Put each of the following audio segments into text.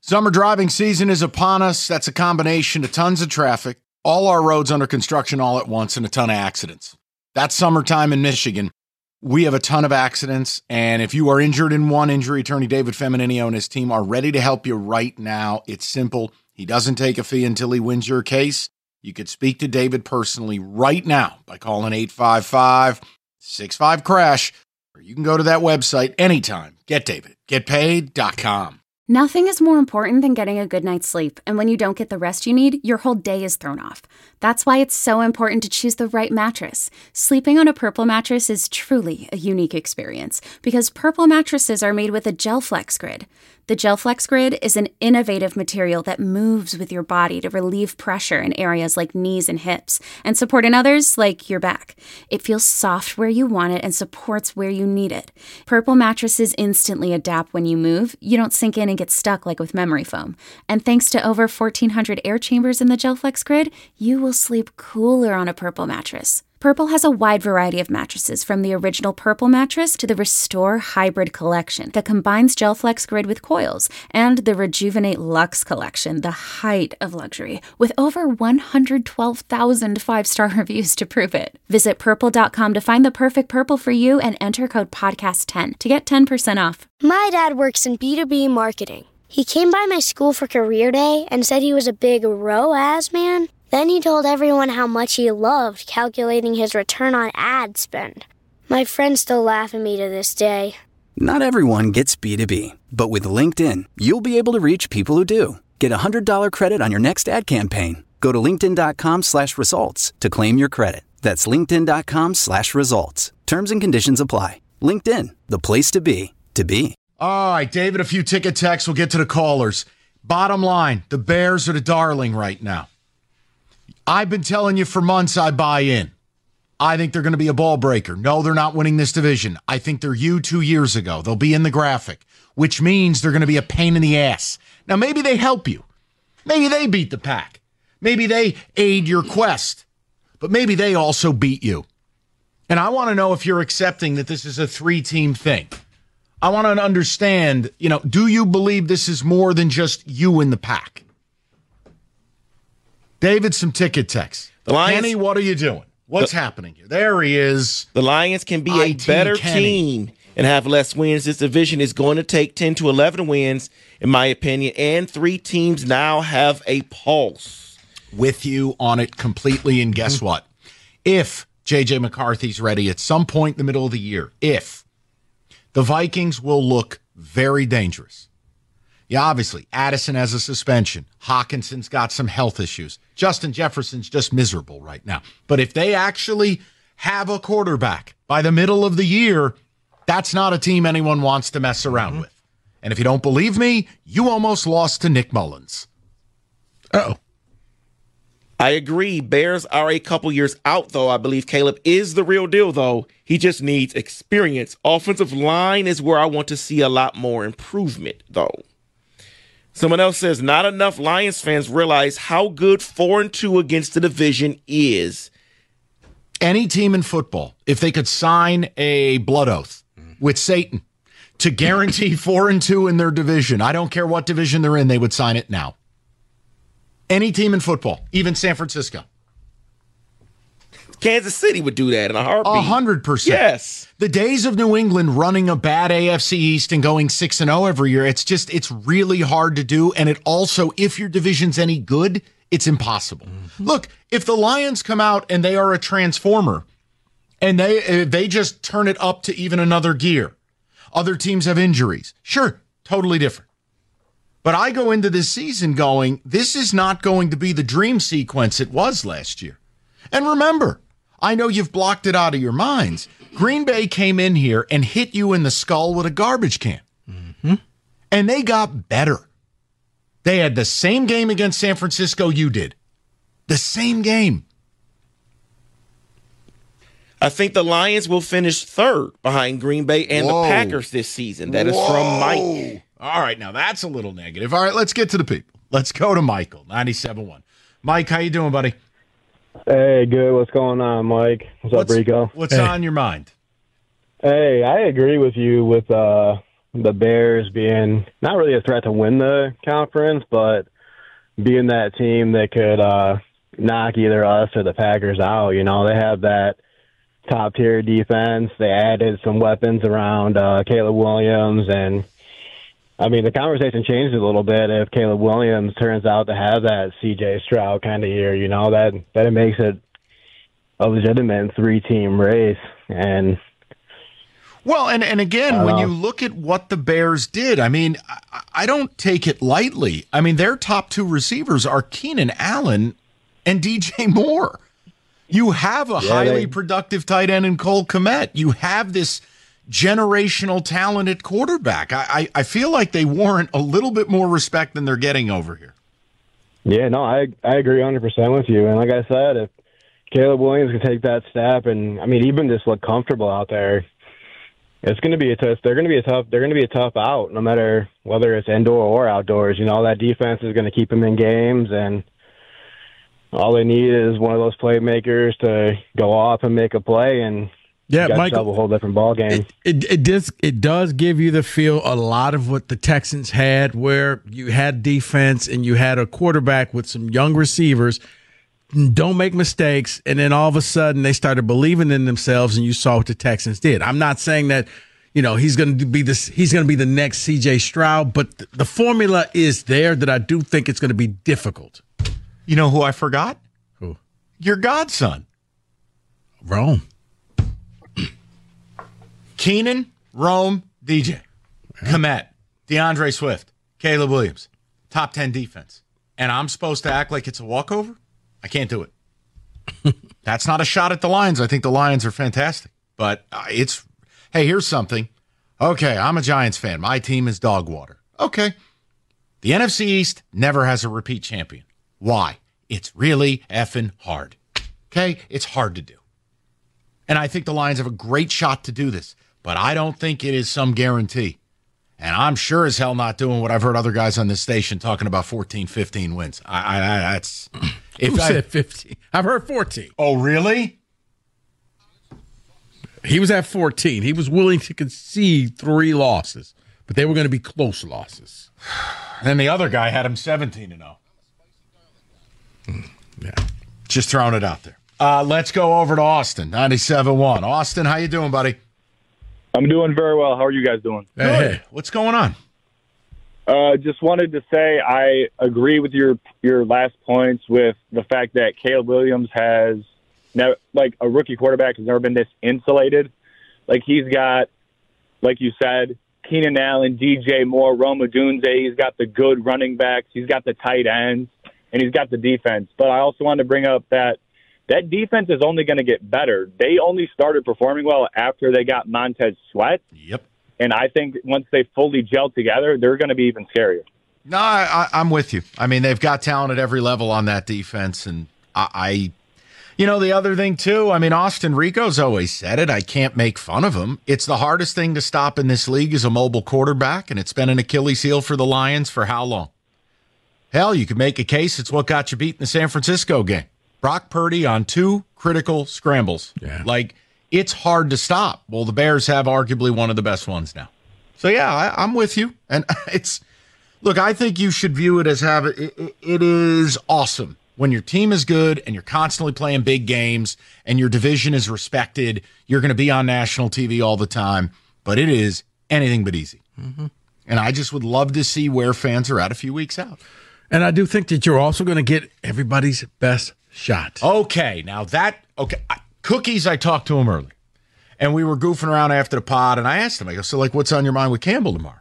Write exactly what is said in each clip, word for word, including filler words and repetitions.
Summer driving season is upon us. That's a combination of tons of traffic, all our roads under construction all at once, and a ton of accidents. That's summertime in Michigan. We have a ton of accidents, and if you are injured in one, injury attorney David Feminino and his team are ready to help you right now. It's simple. He doesn't take a fee until he wins your case. You could speak to David personally right now by calling eight five five, six five, crash, or you can go to that website anytime. Get David. Get paid dot com. Nothing is more important than getting a good night's sleep, and when you don't get the rest you need, your whole day is thrown off. That's why it's so important to choose the right mattress. Sleeping on a Purple mattress is truly a unique experience because Purple mattresses are made with a GelFlex Grid. The GelFlex Grid is an innovative material that moves with your body to relieve pressure in areas like knees and hips and support in others like your back. It feels soft where you want it and supports where you need it. Purple mattresses instantly adapt when you move. You don't sink in and get stuck like with memory foam. And thanks to over fourteen hundred air chambers in the GelFlex Grid, you will sleep cooler on a Purple mattress. Purple has a wide variety of mattresses, from the original Purple mattress to the Restore Hybrid collection that combines GelFlex Grid with coils, and the Rejuvenate Luxe collection, the height of luxury, with over one hundred twelve thousand five-star reviews to prove it. Visit purple dot com to find the perfect Purple for you and enter code podcast ten to get ten percent off. My dad works in B two B marketing. He came by my school for career day and said he was a big R O A S man. Then he told everyone how much he loved calculating his return on ad spend. My friends still laugh at me to this day. Not everyone gets B two B, but with LinkedIn, you'll be able to reach people who do. Get a one hundred dollars credit on your next ad campaign. Go to linkedin dot com slash results to claim your credit. That's linkedin dot com slash results. Terms and conditions apply. LinkedIn, the place to be, to be. All right, David, a few ticket texts. We'll get to the callers. Bottom line, the Bears are the darling right now. I've been telling you for months I buy in. I think they're going to be a ball breaker. No, they're not winning this division. I think they're you two years ago. They'll be in the graphic, which means they're going to be a pain in the ass. Now, maybe they help you. Maybe they beat the pack. Maybe they aid your quest. But maybe they also beat you. And I want to know if you're accepting that this is a three-team thing. I want to understand, you know, do you believe this is more than just you in the pack? David, some ticket texts. The Lions, Kenny, what are you doing? What's the, happening here? There he is. The Lions can be I T a better Kenny. team and have less wins. This division is going to take ten to eleven wins, in my opinion, and three teams now have a pulse. With you on it completely, and guess what? If J J McCarthy's ready at some point in the middle of the year, if the Vikings will look very dangerous. Yeah, obviously, Addison has a suspension. Hawkinson's got some health issues. Justin Jefferson's just miserable right now. But if they actually have a quarterback by the middle of the year, that's not a team anyone wants to mess around mm-hmm. with. And if you don't believe me, you almost lost to Nick Mullins. Uh-oh. I agree. Bears are a couple years out, though. I believe Caleb is the real deal, though. He just needs experience. Offensive line is where I want to see a lot more improvement, though. Someone else says, not enough Lions fans realize how good four and two against the division is. Any team in football, if they could sign a blood oath with Satan to guarantee four and two in their division, I don't care what division they're in, they would sign it now. Any team in football, even San Francisco. Kansas City would do that in a heartbeat. A hundred percent. Yes. The days of New England running a bad A F C East and going six and oh every year, it's just, it's really hard to do. And it also, if your division's any good, it's impossible. Mm-hmm. Look, if the Lions come out and they are a transformer and they they just turn it up to even another gear, other teams have injuries. Sure, totally different. But I go into this season going, this is not going to be the dream sequence it was last year. And remember, I know you've blocked it out of your minds. Green Bay came in here and hit you in the skull with a garbage can. Mm-hmm. And they got better. They had the same game against San Francisco you did. The same game. I think the Lions will finish third behind Green Bay and Whoa. the Packers this season. That is Whoa. from Mike. All right, now that's a little negative. All right, let's get to the people. Let's go to Michael, ninety-seven point one. Mike, how you doing, buddy? Hey, good. What's going on, Mike? What's, what's up, Rico? What's hey. on your mind? Hey, I agree with you with uh, the Bears being not really a threat to win the conference, but being that team that could uh, knock either us or the Packers out. You know, they have that top-tier defense. They added some weapons around uh, Caleb Williams, and, I mean, the conversation changed a little bit if Caleb Williams turns out to have that C J Stroud kind of year. You know, that, that it makes it a legitimate three-team race, and Well, and, and again, when you look at what the Bears did, I mean, I, I don't take it lightly. I mean, their top two receivers are Keenan Allen and D J Moore. You have a yeah, highly they, productive tight end in Cole Kmet. You have this generational talent at quarterback. I, I, I feel like they warrant a little bit more respect than they're getting over here. Yeah, no, I I agree one hundred percent with you. And like I said, if Caleb Williams can take that step and, I mean, even just look comfortable out there, it's going to be a tough. They're going to be a tough. They're going to be a tough out, no matter whether it's indoor or outdoors. You know, that defense is going to keep them in games, and all they need is one of those playmakers to go off and make a play, and yeah, you Michael, have a whole different ball game. It, it it does it does give you the feel a lot of what the Texans had, where you had defense and you had a quarterback with some young receivers. Don't make mistakes, and then all of a sudden they started believing in themselves, and you saw what the Texans did. I'm not saying that, you know, he's going to be this. He's going to be the next C J Stroud, but the formula is there that I do think it's going to be difficult. You know who I forgot? Who? Your godson, Rome. Keenan, Rome, D J, yeah. Kmet, DeAndre Swift, Caleb Williams, top ten defense, and I'm supposed to act like it's a walkover? I can't do it. That's not a shot at the Lions. I think the Lions are fantastic. But uh, it's, hey, here's something. Okay, I'm a Giants fan. My team is dog water. Okay. The N F C East never has a repeat champion. Why? It's really effing hard. Okay? It's hard to do. And I think the Lions have a great shot to do this. But I don't think it is some guarantee. And I'm sure as hell not doing what I've heard other guys on this station talking about fourteen, fifteen wins. I, I, I that's if Who I, said fifteen? I've heard fourteen. Oh, really? He was at fourteen. He was willing to concede three losses, but they were going to be close losses. And then the other guy had him seventeen and oh. Yeah. Just throwing it out there. Uh, let's go over to Austin, ninety-seven point one. Austin, how you doing, buddy? I'm doing very well. How are you guys doing? Hey, hey. What's going on? Uh, just wanted to say I agree with your your last points with the fact that Caleb Williams has never, like a rookie quarterback has never been this insulated. Like he's got, like you said, Keenan Allen, D J Moore, Rome Odunze. He's got the good running backs. He's got the tight ends, and he's got the defense. But I also wanted to bring up that that defense is only going to get better. They only started performing well after they got Montez Sweat. Yep. And I think once they fully gel together, they're going to be even scarier. No, I, I'm with you. I mean, they've got talent at every level on that defense. And I, I, you know, the other thing, too, I mean, Austin Rico's always said it. I can't make fun of him. It's the hardest thing to stop in this league is a mobile quarterback, and it's been an Achilles heel for the Lions for how long? Hell, you could make a case it's what got you beat in the San Francisco game. Brock Purdy on two critical scrambles. Yeah. Like, it's hard to stop. Well, the Bears have arguably one of the best ones now. So, yeah, I, I'm with you. And it's, look, I think you should view it as have it, it, it is awesome when your team is good and you're constantly playing big games and your division is respected. You're going to be on national T V all the time, but it is anything but easy. Mm-hmm. And I just would love to see where fans are at a few weeks out. And I do think that you're also going to get everybody's best shot. Okay, now that, okay, I, Cookies, I talked to him early, and we were goofing around after the pod, and I asked him, I go, so, like, what's on your mind with Campbell tomorrow?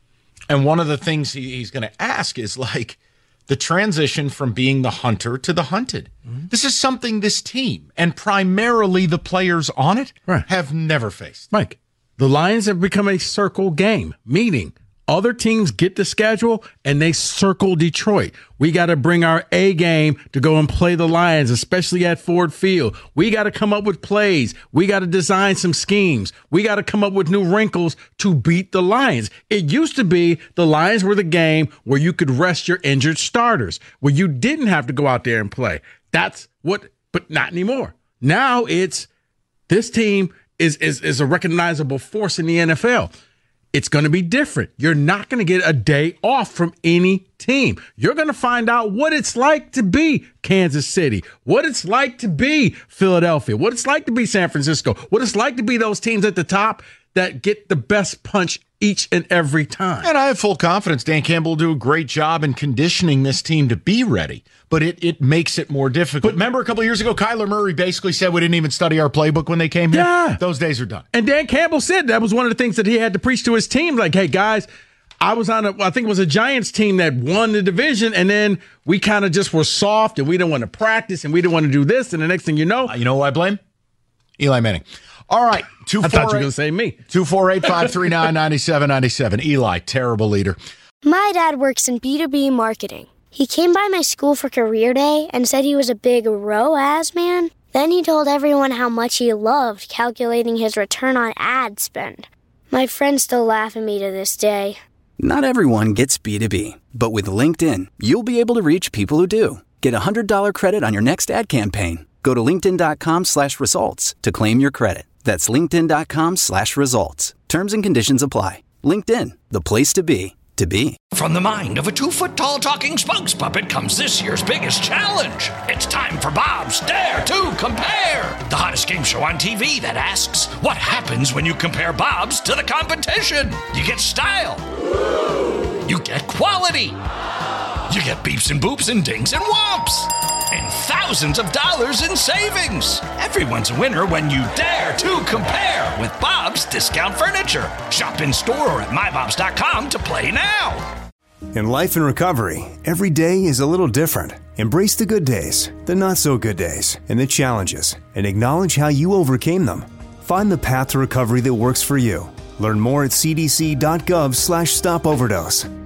And one of the things he, he's going to ask is, like, the transition from being the hunter to the hunted. Mm-hmm. This is something this team, and primarily the players on it, right. have never faced. Mike, the Lions have become a circle game, meaning other teams get the schedule and they circle Detroit. We got to bring our A game to go and play the Lions, especially at Ford Field. We got to come up with plays. We got to design some schemes. We got to come up with new wrinkles to beat the Lions. It used to be the Lions were the game where you could rest your injured starters, where you didn't have to go out there and play. That's what, but not anymore. Now it's this team is is is a recognizable force in the N F L. it's going to be different. You're not going to get a day off from any team. You're going to find out what it's like to be Kansas City, what it's like to be Philadelphia, what it's like to be San Francisco, what it's like to be those teams at the top that get the best punch each and every time. And I have full confidence Dan Campbell will do a great job in conditioning this team to be ready, but it, it makes it more difficult. But remember a couple of years ago, Kyler Murray basically said we didn't even study our playbook when they came here? Yeah. Those days are done. And Dan Campbell said that was one of the things that he had to preach to his team. Like, hey, guys, I was on a, I think it was a Giants team that won the division, and then we kind of just were soft, and we didn't want to practice, and we didn't want to do this, and the next thing you know. Uh, you know who I blame? Eli Manning. All right. Two, I thought you were going to say me. two four eight, five three nine, nine seven nine seven. Eli, terrible leader. My dad works in B two B marketing. He came by my school for career day and said he was a big R O A S man. Then he told everyone how much he loved calculating his return on ad spend. My friends still laugh at me to this day. Not everyone gets B two B, but with LinkedIn, you'll be able to reach people who do. Get a one hundred dollars credit on your next ad campaign. Go to linkedin.com slash results to claim your credit. That's linkedin.com slash results. Terms and conditions apply. LinkedIn, the place to be, to be. From the mind of a two-foot-tall talking spokes puppet comes this year's biggest challenge. It's time for Bob's Dare to Compare, the hottest game show on T V that asks, what happens when you compare Bob's to the competition? You get style. You get quality. You get beeps and boops and dings and whomps. And thousands of dollars in savings. Everyone's a winner when you dare to compare with Bob's Discount Furniture. Shop in store or at my bobs dot com to play now. In life and recovery, every day is a little different. Embrace the good days, the not so good days, and the challenges, and acknowledge how you overcame them. Find the path to recovery that works for you. Learn more at c d c dot gov slash stop overdose.